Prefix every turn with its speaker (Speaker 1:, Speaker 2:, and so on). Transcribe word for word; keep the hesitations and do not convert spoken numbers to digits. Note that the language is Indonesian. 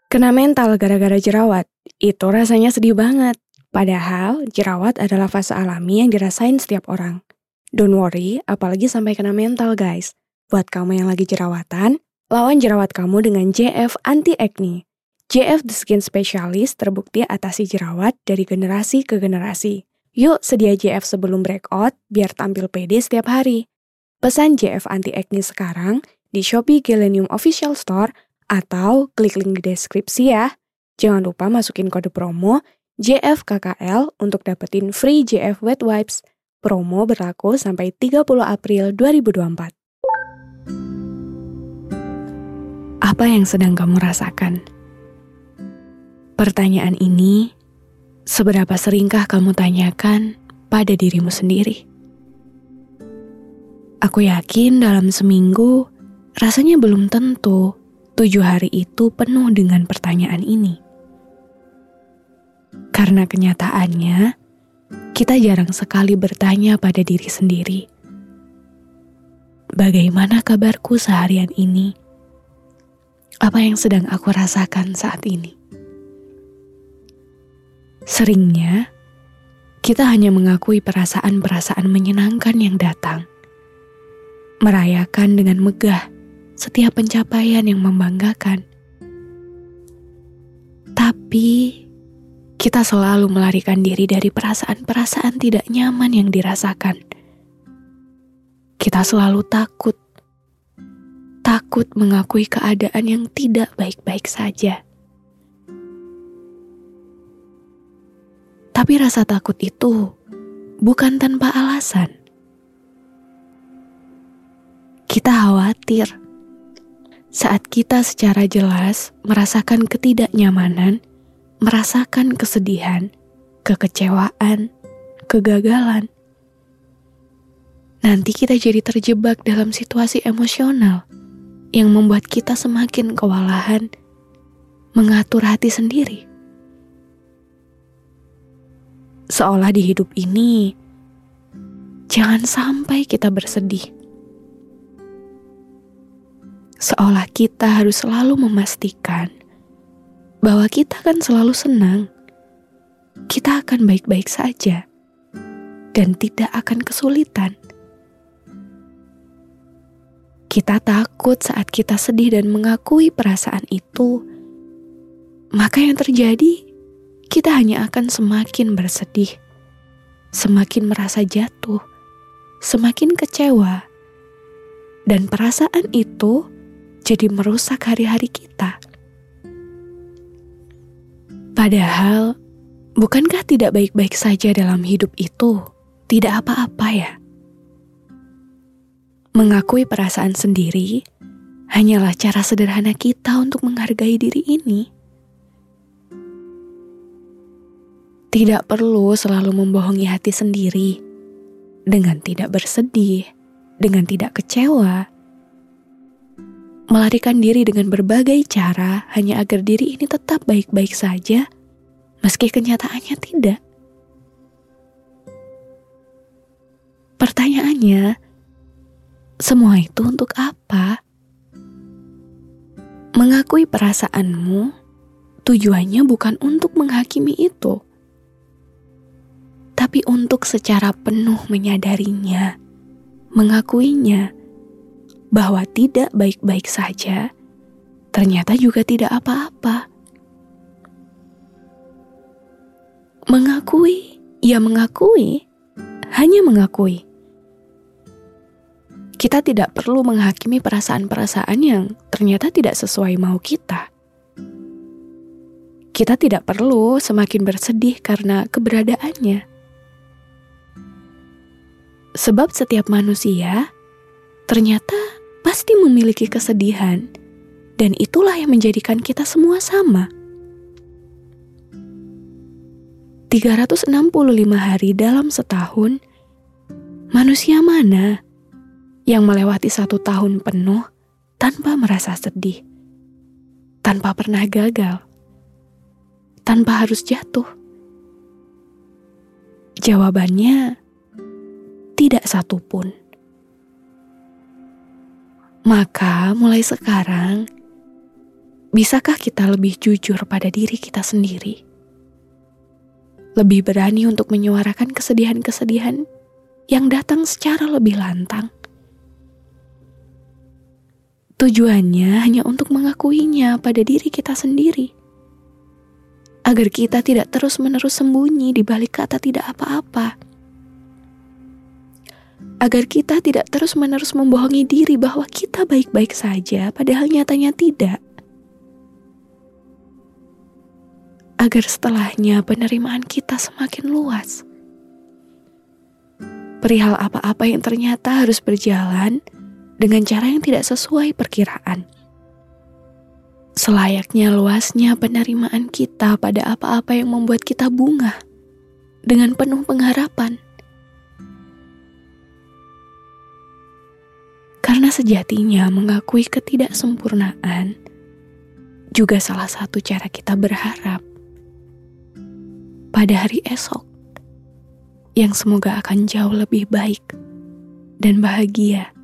Speaker 1: Kena mental gara-gara jerawat, itu rasanya sedih banget. Padahal, jerawat adalah fase alami yang dirasain setiap orang. Don't worry, apalagi sampai kena mental guys. Buat kamu yang lagi jerawatan, lawan jerawat kamu dengan J F Anti-Acne. J F The Skin Specialist terbukti atasi jerawat dari generasi ke generasi. Yuk sedia J F sebelum breakout, biar tampil pede setiap hari. Pesan J F Anti-Acne sekarang di Shopee Gelenium Official Store atau klik link di deskripsi ya. Jangan lupa masukin kode promo J F K K L untuk dapetin free J F Wet Wipes. Promo berlaku sampai tiga puluh April dua ribu dua puluh empat. Apa yang sedang kamu rasakan? Pertanyaan ini, seberapa seringkah kamu tanyakan pada dirimu sendiri? Aku yakin dalam seminggu, rasanya belum tentu tujuh hari itu penuh dengan pertanyaan ini. Karena kenyataannya, kita jarang sekali bertanya pada diri sendiri. Bagaimana kabarku seharian ini? Apa yang sedang aku rasakan saat ini? Seringnya, kita hanya mengakui perasaan-perasaan menyenangkan yang datang. Merayakan dengan megah setiap pencapaian yang membanggakan. Tapi, kita selalu melarikan diri dari perasaan-perasaan tidak nyaman yang dirasakan. Kita selalu takut. Takut mengakui keadaan yang tidak baik-baik saja. Tapi rasa takut itu bukan tanpa alasan. Kita khawatir saat kita secara jelas merasakan ketidaknyamanan, merasakan kesedihan, kekecewaan, kegagalan. Nanti kita jadi terjebak dalam situasi emosional yang membuat kita semakin kewalahan mengatur hati sendiri. Seolah di hidup ini, jangan sampai kita bersedih. Seolah kita harus selalu memastikan bahwa kita akan selalu senang, kita akan baik-baik saja, dan tidak akan kesulitan. Kita takut saat kita sedih dan mengakui perasaan itu, maka yang terjadi, kita hanya akan semakin bersedih, semakin merasa jatuh, semakin kecewa, dan perasaan itu jadi merusak hari-hari kita. Padahal, bukankah tidak baik-baik saja dalam hidup itu? Tidak apa-apa ya? Mengakui perasaan sendiri hanyalah cara sederhana kita untuk menghargai diri ini. Tidak perlu selalu membohongi hati sendiri dengan tidak bersedih, dengan tidak kecewa. Melarikan diri dengan berbagai cara hanya agar diri ini tetap baik-baik saja, meski kenyataannya tidak. Pertanyaannya, semua itu untuk apa? Mengakui perasaanmu, tujuannya bukan untuk menghakimi itu, tapi untuk secara penuh menyadarinya, mengakuinya, bahwa tidak baik-baik saja, ternyata juga tidak apa-apa. Mengakui, ya mengakui, hanya mengakui. Kita tidak perlu menghakimi perasaan-perasaan yang ternyata tidak sesuai mau kita. Kita tidak perlu semakin bersedih karena keberadaannya. Sebab setiap manusia ternyata pasti memiliki kesedihan, dan itulah yang menjadikan kita semua sama. tiga ratus enam puluh lima hari dalam setahun, manusia mana yang melewati satu tahun penuh tanpa merasa sedih, tanpa pernah gagal, tanpa harus jatuh? Jawabannya, tidak satupun. Maka mulai sekarang, Bisakah kita lebih jujur pada diri kita sendiri? Lebih berani untuk menyuarakan kesedihan-kesedihan yang datang secara lebih lantang. Tujuannya hanya untuk mengakuinya pada diri kita sendiri. Agar kita tidak terus-menerus sembunyi di balik kata tidak apa-apa. Agar kita tidak terus-menerus membohongi diri bahwa kita baik-baik saja, padahal nyatanya tidak. Agar setelahnya penerimaan kita semakin luas. Perihal apa-apa yang ternyata harus berjalan dengan cara yang tidak sesuai perkiraan. Selayaknya luasnya penerimaan kita pada apa-apa yang membuat kita bungah dengan penuh pengharapan. Karena sejatinya mengakui ketidaksempurnaan juga salah satu cara kita berharap pada hari esok yang semoga akan jauh lebih baik dan bahagia